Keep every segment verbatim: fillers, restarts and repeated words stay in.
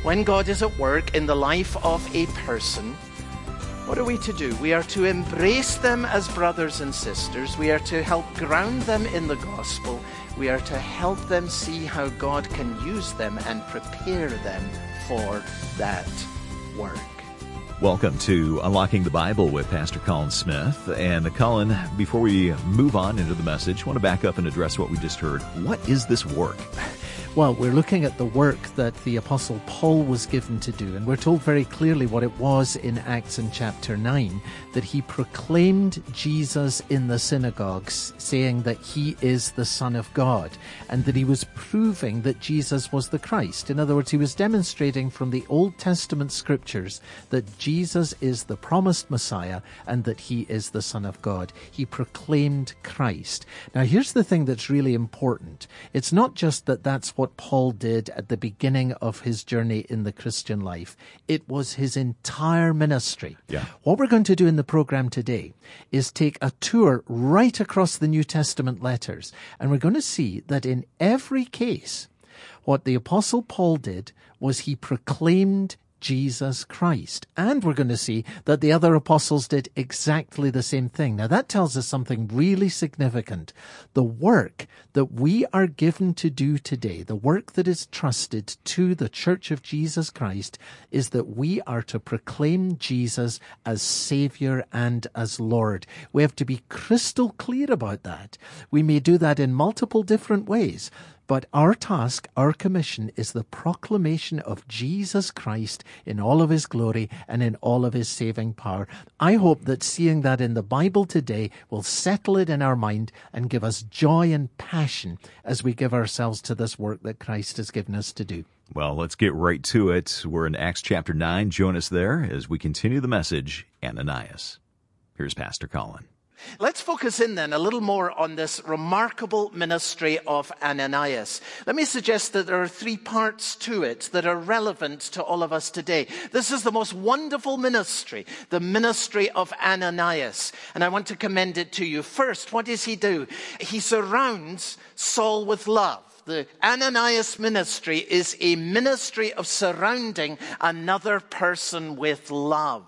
When God is at work in the life of a person, what are we to do? We are to embrace them as brothers and sisters. We are to help ground them in the gospel. We are to help them see how God can use them and prepare them for that work. Welcome to Unlocking the Bible with Pastor Colin Smith. And Colin, before we move on into the message, I want to back up and address what we just heard. What is this work? Well, we're looking at the work that the Apostle Paul was given to do, and we're told very clearly what it was in Acts in chapter nine, that he proclaimed Jesus in the synagogues, saying that he is the Son of God, and that he was proving that Jesus was the Christ. In other words, he was demonstrating from the Old Testament scriptures that Jesus is the promised Messiah and that he is the Son of God. He proclaimed Christ. Now, here's the thing that's really important. It's not just that that's what what Paul did at the beginning of his journey in the Christian life. It was his entire ministry. Yeah. What we're going to do in the program today is take a tour right across the New Testament letters, and we're going to see that in every case, what the Apostle Paul did was he proclaimed Jesus Christ. And we're going to see that the other apostles did exactly the same thing. Now that tells us something really significant. The work that we are given to do today, the work that is trusted to the Church of Jesus Christ, is that we are to proclaim Jesus as Savior and as Lord. We have to be crystal clear about that. We may do that in multiple different ways. But our task, our commission, is the proclamation of Jesus Christ in all of his glory and in all of his saving power. I hope that seeing that in the Bible today will settle it in our mind and give us joy and passion as we give ourselves to this work that Christ has given us to do. Well, let's get right to it. We're in Acts chapter nine. Join us there as we continue the message, Ananias. Here's Pastor Colin. Let's focus in then a little more on this remarkable ministry of Ananias. Let me suggest that there are three parts to it that are relevant to all of us today. This is the most wonderful ministry, the ministry of Ananias. And I want to commend it to you. First, what does he do? He surrounds Saul with love. The Ananias ministry is a ministry of surrounding another person with love.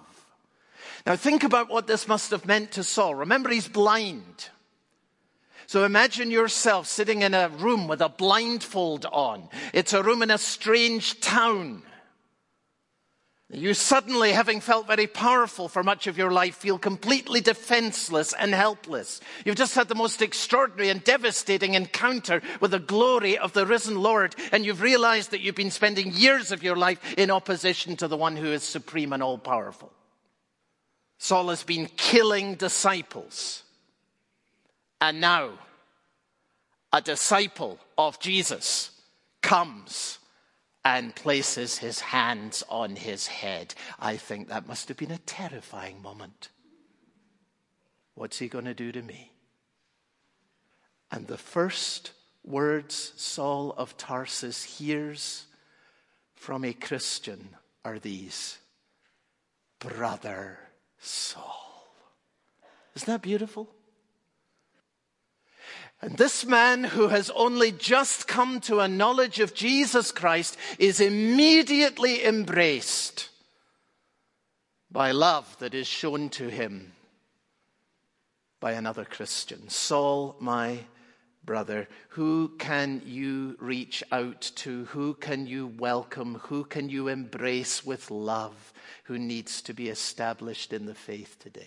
Now think about what this must have meant to Saul. Remember, he's blind. So imagine yourself sitting in a room with a blindfold on. It's a room in a strange town. You suddenly, having felt very powerful for much of your life, feel completely defenseless and helpless. You've just had the most extraordinary and devastating encounter with the glory of the risen Lord, and you've realized that you've been spending years of your life in opposition to the one who is supreme and all-powerful. Saul has been killing disciples. And now, a disciple of Jesus comes and places his hands on his head. I think that must have been a terrifying moment. What's he going to do to me? And the first words Saul of Tarsus hears from a Christian are these: Brother Saul. Isn't that beautiful? And this man who has only just come to a knowledge of Jesus Christ is immediately embraced by love that is shown to him by another Christian. Saul, my brother, who can you reach out to? Who can you welcome? Who can you embrace with love? Who needs to be established in the faith today?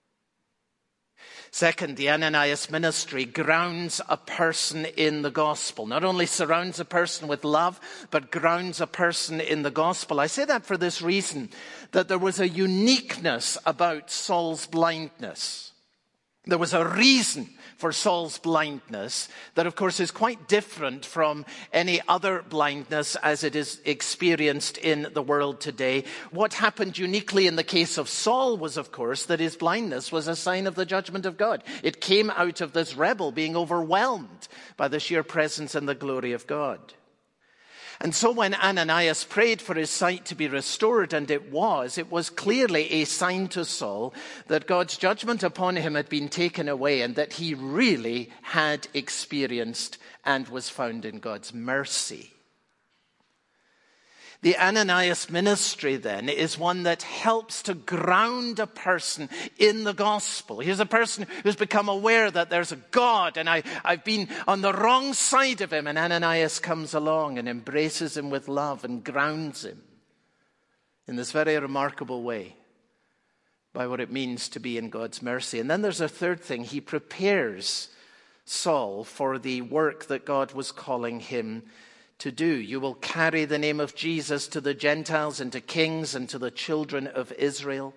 Second, the Ananias ministry grounds a person in the gospel. Not only surrounds a person with love, but grounds a person in the gospel. I say that for this reason, that there was a uniqueness about Saul's blindness. There was a reason for Saul's blindness that, of course, is quite different from any other blindness as it is experienced in the world today. What happened uniquely in the case of Saul was, of course, that his blindness was a sign of the judgment of God. It came out of this rebel being overwhelmed by the sheer presence and the glory of God. And so when Ananias prayed for his sight to be restored, and it was, it was clearly a sign to Saul that God's judgment upon him had been taken away and that he really had experienced and was found in God's mercy. The Ananias ministry, then, is one that helps to ground a person in the gospel. Here's a person who's become aware that there's a God, and I, I've been on the wrong side of him. And Ananias comes along and embraces him with love and grounds him in this very remarkable way by what it means to be in God's mercy. And then there's a third thing. He prepares Saul for the work that God was calling him to do. You will carry the name of Jesus to the Gentiles and to kings and to the children of Israel.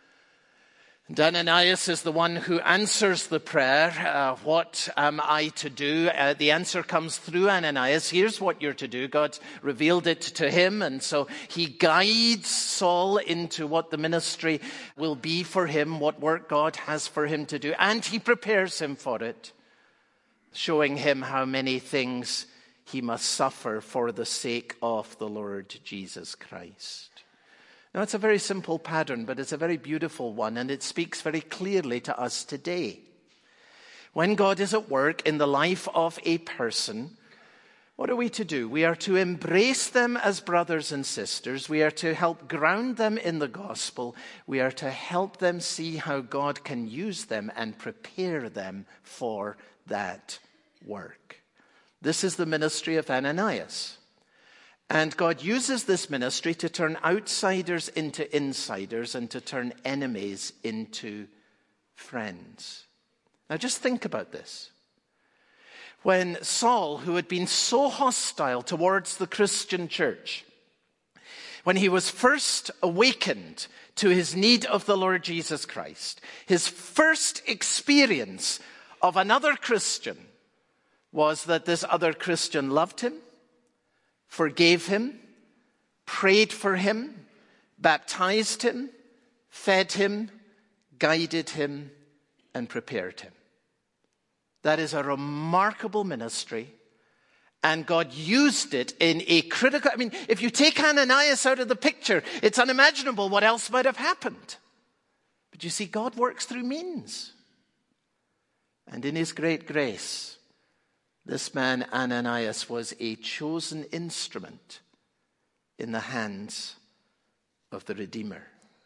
And Ananias is the one who answers the prayer, uh, what am I to do? Uh, the answer comes through Ananias. Here's what you're to do. God revealed it to him, and so he guides Saul into what the ministry will be for him, what work God has for him to do, and he prepares him for it, showing him how many things he must suffer for the sake of the Lord Jesus Christ. Now, it's a very simple pattern, but it's a very beautiful one, and it speaks very clearly to us today. When God is at work in the life of a person, what are we to do? We are to embrace them as brothers and sisters. We are to help ground them in the gospel. We are to help them see how God can use them and prepare them for that work. This is the ministry of Ananias. And God uses this ministry to turn outsiders into insiders and to turn enemies into friends. Now just think about this. When Saul, who had been so hostile towards the Christian church, when he was first awakened to his need of the Lord Jesus Christ, his first experience of another Christian was that this other Christian loved him, forgave him, prayed for him, baptized him, fed him, guided him, and prepared him. That is a remarkable ministry, and God used it in a critical... I mean, if you take Ananias out of the picture, it's unimaginable what else might have happened. But you see, God works through means. And in his great grace, this man Ananias was a chosen instrument in the hands of the Redeemer.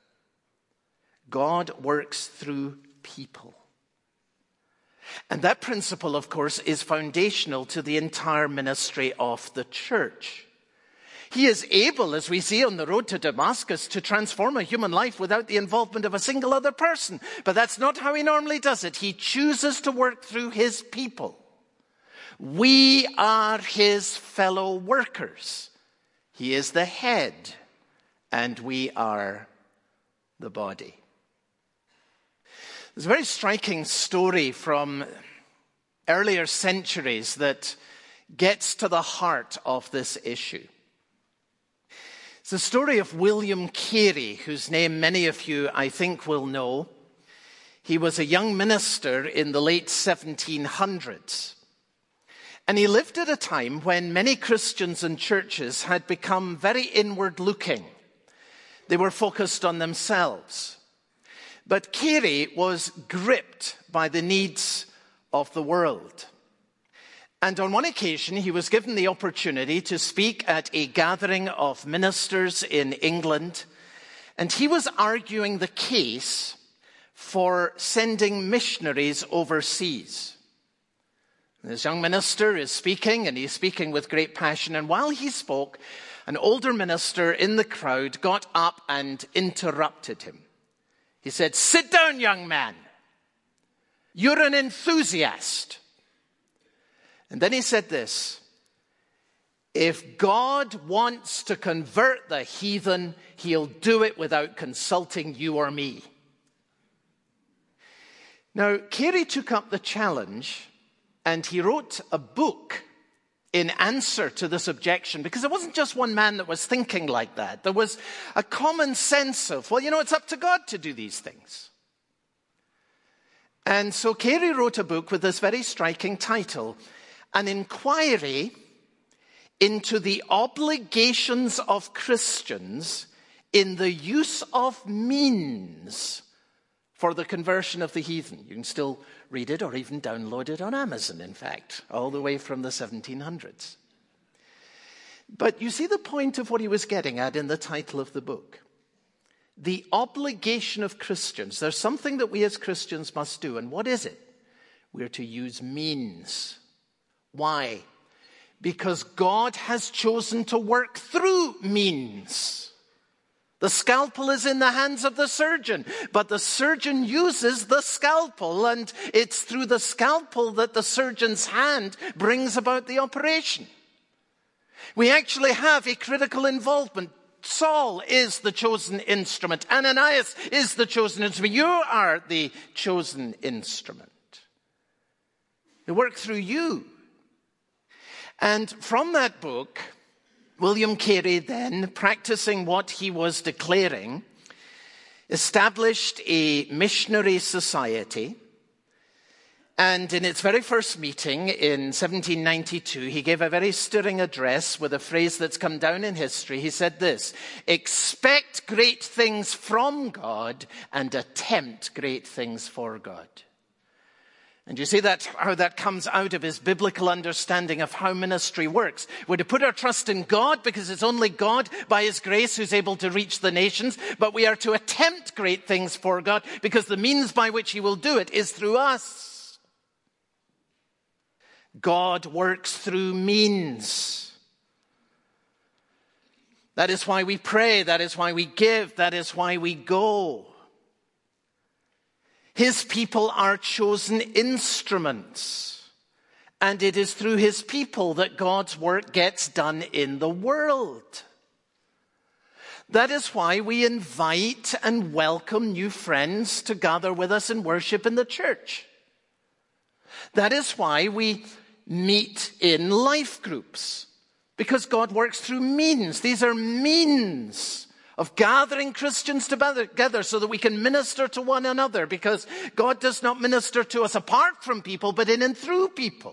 God works through people. And that principle, of course, is foundational to the entire ministry of the church. He is able, as we see on the road to Damascus, to transform a human life without the involvement of a single other person. But that's not how he normally does it. He chooses to work through his people. We are his fellow workers. He is the head, and we are the body. There's a very striking story from earlier centuries that gets to the heart of this issue. It's the story of William Carey, whose name many of you, I think, will know. He was a young minister in the late seventeen hundreds. And he lived at a time when many Christians and churches had become very inward-looking. They were focused on themselves. But Carey was gripped by the needs of the world. And on one occasion, he was given the opportunity to speak at a gathering of ministers in England. And he was arguing the case for sending missionaries overseas. This young minister is speaking, and he's speaking with great passion. And while he spoke, an older minister in the crowd got up and interrupted him. He said, "Sit down, young man. You're an enthusiast." And then he said this, "If God wants to convert the heathen, he'll do it without consulting you or me." Now, Carey took up the challenge, and he wrote a book in answer to this objection, because it wasn't just one man that was thinking like that. There was a common sense of, well, you know, it's up to God to do these things. And so Carey wrote a book with this very striking title, An Inquiry into the Obligations of Christians in the Use of Means for the Conversion of the Heathen. You can still read it or even download it on Amazon, in fact, all the way from the seventeen hundreds. But you see the point of what he was getting at in the title of the book. The obligation of Christians. There's something that we as Christians must do. And what is it? We're to use means. Why? Because God has chosen to work through means. The scalpel is in the hands of the surgeon, but the surgeon uses the scalpel, and it's through the scalpel that the surgeon's hand brings about the operation. We actually have a critical involvement. Saul is the chosen instrument. Ananias is the chosen instrument. You are the chosen instrument. They work through you. And from that book, William Carey then, practicing what he was declaring, established a missionary society. And in its very first meeting in seventeen ninety-two, he gave a very stirring address with a phrase that's come down in history. He said this: expect great things from God and attempt great things for God. And you see that how that comes out of his biblical understanding of how ministry works. We're to put our trust in God because it's only God by his grace who's able to reach the nations. But we are to attempt great things for God because the means by which he will do it is through us. God works through means. That is why we pray. That is why we give. That is why we go. His people are chosen instruments. And it is through his people that God's work gets done in the world. That is why we invite and welcome new friends to gather with us and worship in the church. That is why we meet in life groups. Because God works through means. These are means of gathering Christians together so that we can minister to one another, because God does not minister to us apart from people, but in and through people.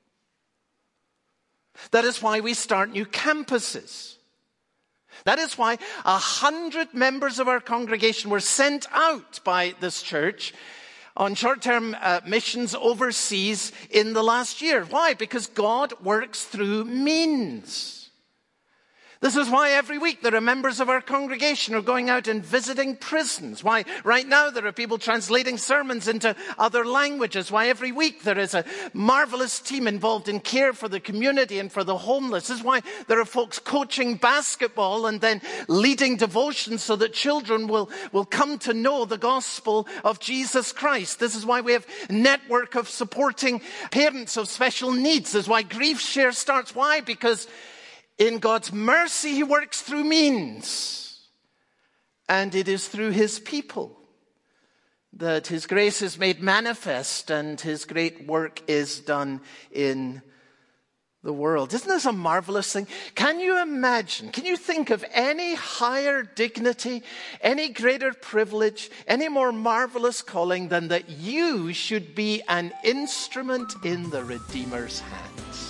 That is why we start new campuses. That is why a hundred members of our congregation were sent out by this church on short-term uh, missions overseas in the last year. Why? Because God works through means. This is why every week there are members of our congregation who are going out and visiting prisons. Why right now there are people translating sermons into other languages. Why every week there is a marvelous team involved in care for the community and for the homeless. This is why there are folks coaching basketball and then leading devotions so that children will, will come to know the gospel of Jesus Christ. This is why we have a network of supporting parents of special needs. This is why Grief Share starts. Why? Because in God's mercy, he works through means. And it is through his people that his grace is made manifest and his great work is done in the world. Isn't this a marvelous thing? Can you imagine, can you think of any higher dignity, any greater privilege, any more marvelous calling than that you should be an instrument in the Redeemer's hands?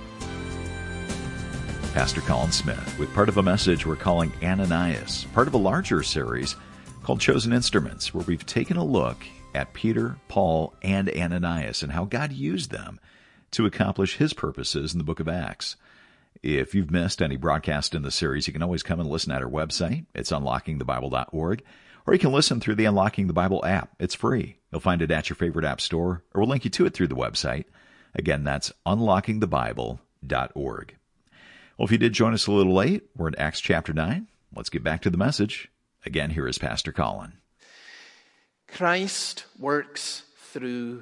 Pastor Colin Smith with part of a message we're calling Ananias, part of a larger series called Chosen Instruments, where we've taken a look at Peter, Paul, and Ananias and how God used them to accomplish his purposes in the book of Acts. If you've missed any broadcast in the series, you can always come and listen at our website. It's unlocking the bible dot org. Or you can listen through the Unlocking the Bible app. It's free. You'll find it at your favorite app store, or we'll link you to it through the website. Again, that's unlocking the bible dot org. Well, if you did join us a little late, we're in Acts chapter nine. Let's get back to the message. Again, here is Pastor Colin. Christ works through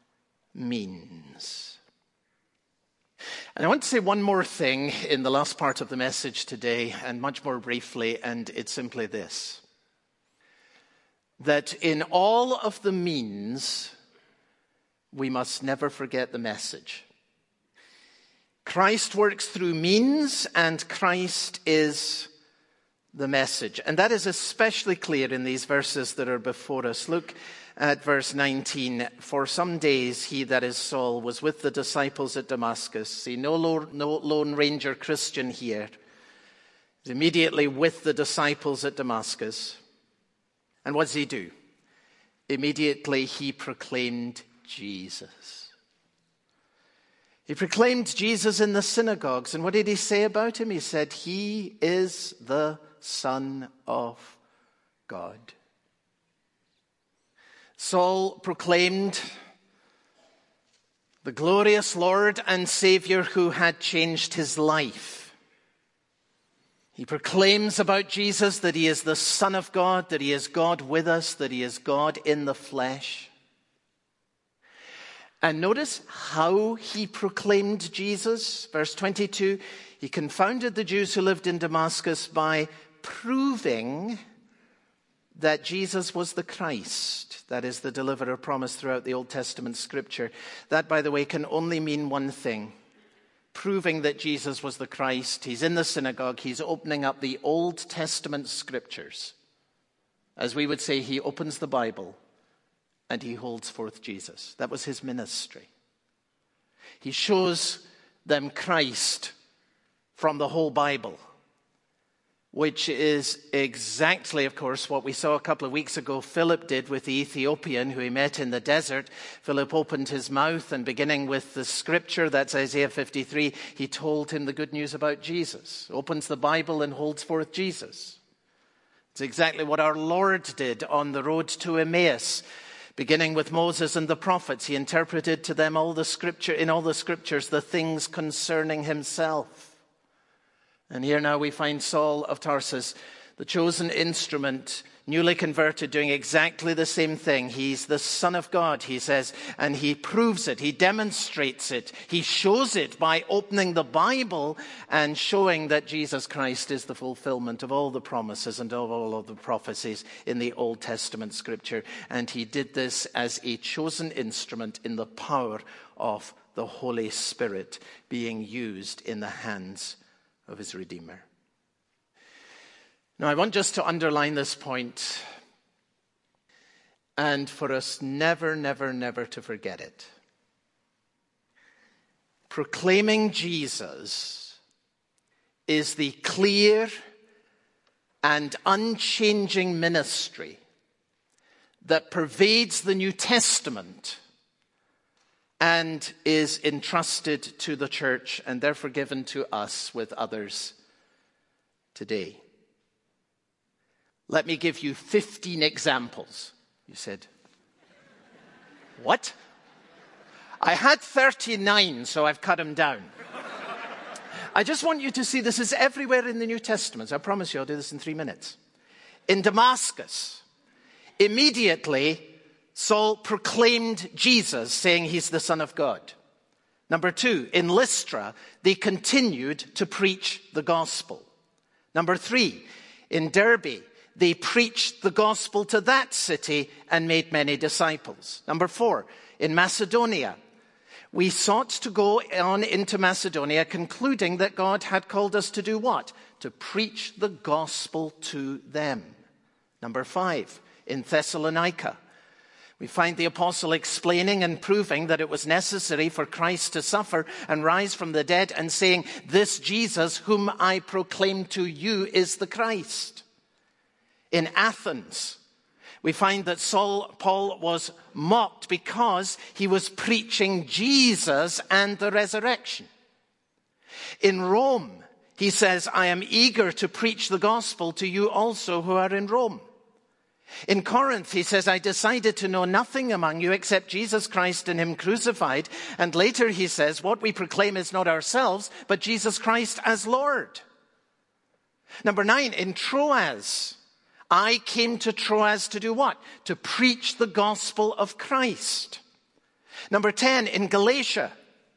means. And I want to say one more thing in the last part of the message today, and much more briefly, and it's simply this. That in all of the means, we must never forget the message. Christ works through means, and Christ is the message. And that is especially clear in these verses that are before us. Look at verse nineteen. For some days he, that is Saul, was with the disciples at Damascus. See, no lone, no lone ranger Christian here. He's immediately with the disciples at Damascus. And what does he do? Immediately he proclaimed Jesus. He proclaimed Jesus in the synagogues. And what did he say about him? He said, he is the Son of God. Saul proclaimed the glorious Lord and Savior who had changed his life. He proclaims about Jesus that he is the Son of God, that he is God with us, that he is God in the flesh. And notice how he proclaimed Jesus. Verse twenty-two, he confounded the Jews who lived in Damascus by proving that Jesus was the Christ. That is the deliverer promised throughout the Old Testament scripture. That, by the way, can only mean one thing. Proving that Jesus was the Christ. He's in the synagogue. He's opening up the Old Testament scriptures. As we would say, he opens the Bible and he holds forth Jesus. That was his ministry. He shows them Christ from the whole Bible, which is exactly, of course, what we saw a couple of weeks ago Philip did with the Ethiopian who he met in the desert. Philip opened his mouth and beginning with the scripture, that's Isaiah fifty-three, he told him the good news about Jesus. Opens the Bible and holds forth Jesus. It's exactly what our Lord did on the road to Emmaus. Beginning with Moses and the prophets, he interpreted to them all the scripture, in all the scriptures, the things concerning himself. And here now we find Saul of Tarsus, the chosen instrument, newly converted, doing exactly the same thing. He's the Son of God, he says, and he proves it, he demonstrates it, he shows it by opening the Bible and showing that Jesus Christ is the fulfillment of all the promises and of all of the prophecies in the Old Testament scripture. And he did this as a chosen instrument in the power of the Holy Spirit being used in the hands of his Redeemer. Now, I want just to underline this point and for us never, never, never to forget it. Proclaiming Jesus is the clear and unchanging ministry that pervades the New Testament and is entrusted to the church and therefore given to us with others today. Let me give you fifteen examples. You said, what? I had thirty-nine, so I've cut them down. I just want you to see this is everywhere in the New Testament. I promise you I'll do this in three minutes. In Damascus, immediately Saul proclaimed Jesus, saying he's the Son of God. Number two, in Lystra, they continued to preach the gospel. Number three, in Derbe, they preached the gospel to that city and made many disciples. Number four, in Macedonia, we sought to go on into Macedonia, concluding that God had called us to do what? To preach the gospel to them. Number five, in Thessalonica, we find the apostle explaining and proving that it was necessary for Christ to suffer and rise from the dead and saying, this Jesus whom I proclaim to you is the Christ. In Athens, we find that Saul, Paul was mocked because he was preaching Jesus and the resurrection. In Rome, he says, I am eager to preach the gospel to you also who are in Rome. In Corinth, he says, I decided to know nothing among you except Jesus Christ and him crucified. And later he says, what we proclaim is not ourselves, but Jesus Christ as Lord. Number nine, in Troas, I came to Troas to do what? To preach the gospel of Christ. Number ten, in Galatia,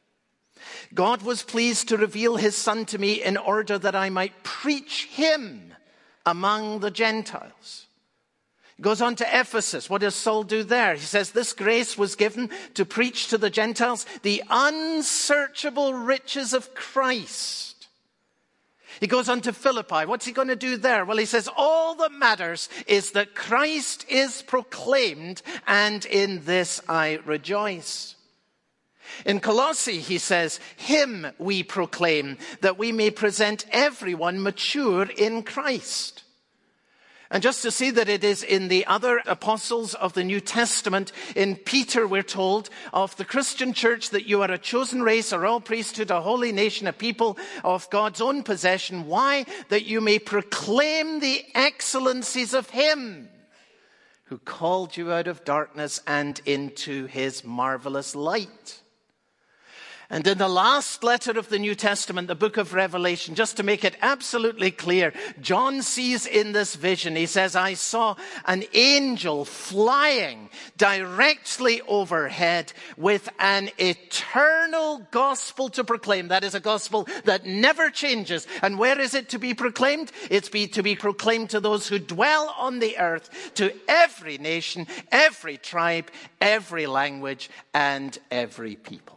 God was pleased to reveal his Son to me in order that I might preach him among the Gentiles. He goes on to Ephesus. What does Saul do there? He says, this grace was given to preach to the Gentiles the unsearchable riches of Christ. He goes on to Philippi. What's he going to do there? Well, he says, all that matters is that Christ is proclaimed, and in this I rejoice. In Colossae, he says, him we proclaim, that we may present everyone mature in Christ. And just to see that it is in the other apostles of the New Testament, in Peter we're told of the Christian church that you are a chosen race, a royal priesthood, a holy nation, a people of God's own possession. Why? That you may proclaim the excellencies of him who called you out of darkness and into his marvelous light. And in the last letter of the New Testament, the book of Revelation, just to make it absolutely clear, John sees in this vision, he says, I saw an angel flying directly overhead with an eternal gospel to proclaim. That is a gospel that never changes. And where is it to be proclaimed? It's be, to be proclaimed to those who dwell on the earth, to every nation, every tribe, every language, and every people.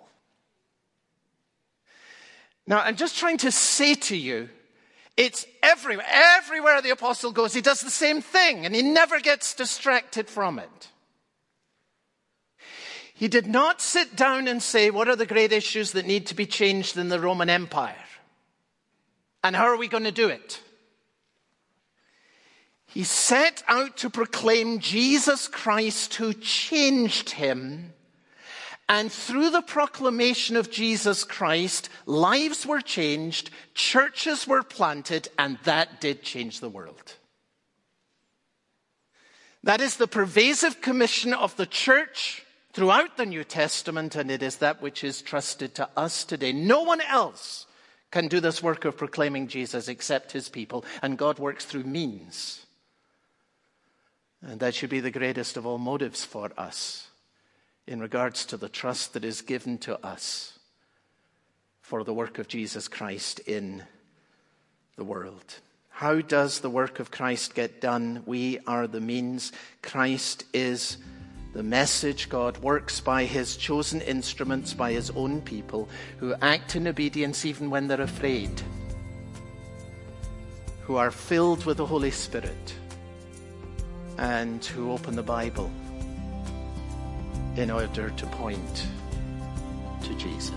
Now, I'm just trying to say to you, it's everywhere. Everywhere the apostle goes, he does the same thing, and he never gets distracted from it. He did not sit down and say, what are the great issues that need to be changed in the Roman Empire? And how are we going to do it? He set out to proclaim Jesus Christ who changed him. And through the proclamation of Jesus Christ, lives were changed, churches were planted, and that did change the world. That is the pervasive commission of the church throughout the New Testament, and it is that which is trusted to us today. No one else can do this work of proclaiming Jesus except his people, and God works through means. And that should be the greatest of all motives for us in regards to the trust that is given to us for the work of Jesus Christ in the world. How does the work of Christ get done? We are the means. Christ is the message. God works by his chosen instruments, by his own people, who act in obedience even when they're afraid, who are filled with the Holy Spirit, and who open the Bible in order to point to Jesus.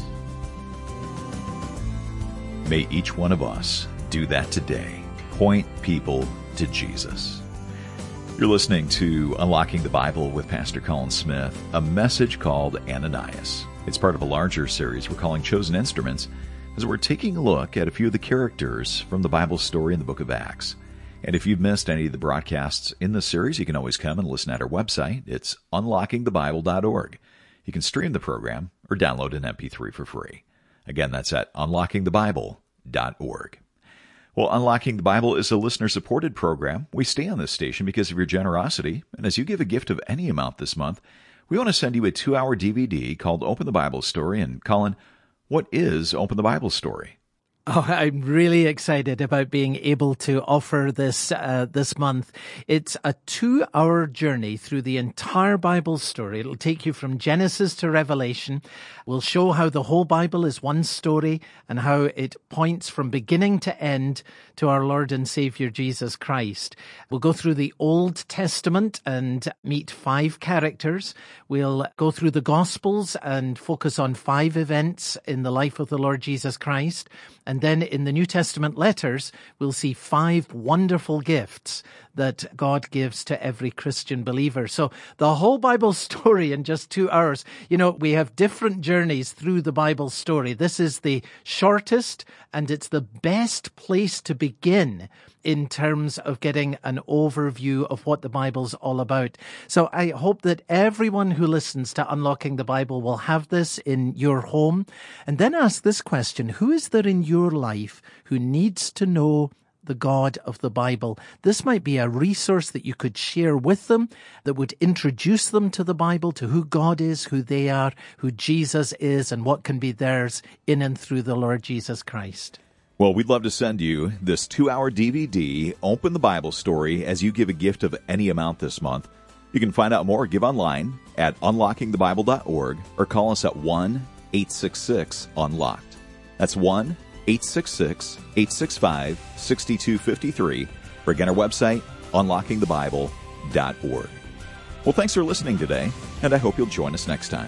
May each one of us do that today. Point people to Jesus. You're listening to Unlocking the Bible with Pastor Colin Smith, a message called Ananias. It's part of a larger series we're calling Chosen Instruments, as we're taking a look at a few of the characters from the Bible story in the book of Acts. And if you've missed any of the broadcasts in this series, you can always come and listen at our website. It's unlocking the bible dot org. You can stream the program or download an M P three for free. Again, that's at unlocking the bible dot org. Well, Unlocking the Bible is a listener-supported program. We stay on this station because of your generosity. And as you give a gift of any amount this month, we want to send you a two-hour D V D called Open the Bible Story. And Colin, what is Open the Bible Story? Oh, I'm really excited about being able to offer this uh, this month. It's a two-hour journey through the entire Bible story. It'll take you from Genesis to Revelation. We'll show how the whole Bible is one story and how it points from beginning to end to our Lord and Savior Jesus Christ. We'll go through the Old Testament and meet five characters. We'll go through the Gospels and focus on five events in the life of the Lord Jesus Christ. And then in the New Testament letters, we'll see five wonderful gifts that God gives to every Christian believer. So the whole Bible story in just two hours. You know, we have different journeys through the Bible story. This is the shortest, and it's the best place to begin in terms of getting an overview of what the Bible's all about. So I hope that everyone who listens to Unlocking the Bible will have this in your home, and then ask this question: who is there in your life who needs to know the God of the Bible? This might be a resource that you could share with them that would introduce them to the Bible, to who God is, who they are, who Jesus is, and what can be theirs in and through the Lord Jesus Christ. Well, we'd love to send you this two-hour D V D, Open the Bible Story, as you give a gift of any amount this month. You can find out more, give online at unlocking the bible dot org or call us at one eight six six unlocked. That's one eight six six, eight six five, six two five three, or again, our website, unlocking the bible dot org. Well, thanks for listening today, and I hope you'll join us next time.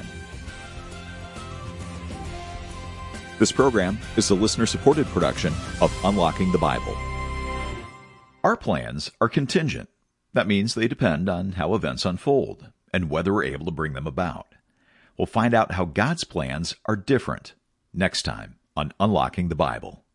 This program is a listener-supported production of Unlocking the Bible. Our plans are contingent. That means they depend on how events unfold and whether we're able to bring them about. We'll find out how God's plans are different next time on Unlocking the Bible.